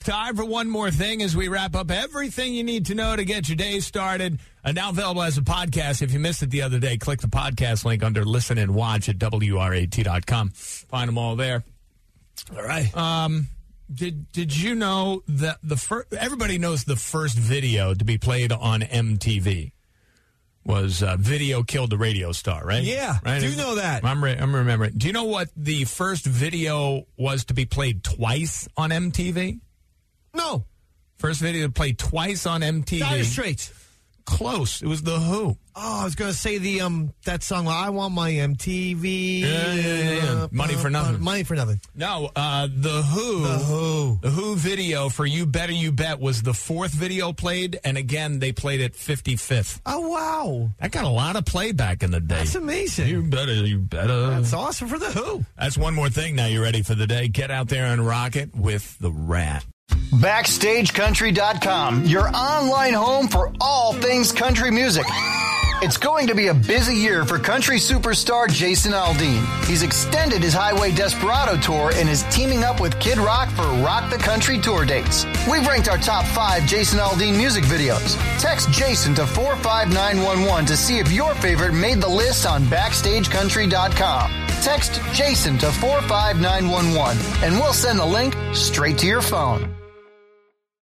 Time for one more thing as we wrap up everything you need to know to get your day started. Now available as a podcast. If you missed it the other day, click the podcast link under Listen and Watch at WRAT.com. Find them all there. All right. Did you know that everybody knows the first video to be played on MTV was Video Killed the Radio Star, right? Yeah, right? do know that. I'm remembering. Do you know what the first video was to be played twice on MTV? No. First video to play twice on MTV. Dire Straits. Close. It was The Who. Oh, I was going to say that song, I Want My MTV. Yeah. Money for Nothing. Money for Nothing. No, The Who. The Who video for You Better You Bet was the fourth video played, and again, they played it 55th. Oh, wow. That got a lot of play back in the day. That's amazing. You better. That's awesome for The Who. That's one more thing. Now you're ready for the day. Get out there and rock it with the Rat. BackstageCountry.com, your online home for all things country music. It's going to be a busy year for country superstar Jason Aldean. He's extended his Highway Desperado tour and is teaming up with Kid Rock for Rock the Country tour dates. We've ranked our top 5 Jason Aldean music videos. Text Jason to 45911 to see if your favorite made the list on BackstageCountry.com. Text Jason to 45911 and we'll send the link straight to your phone.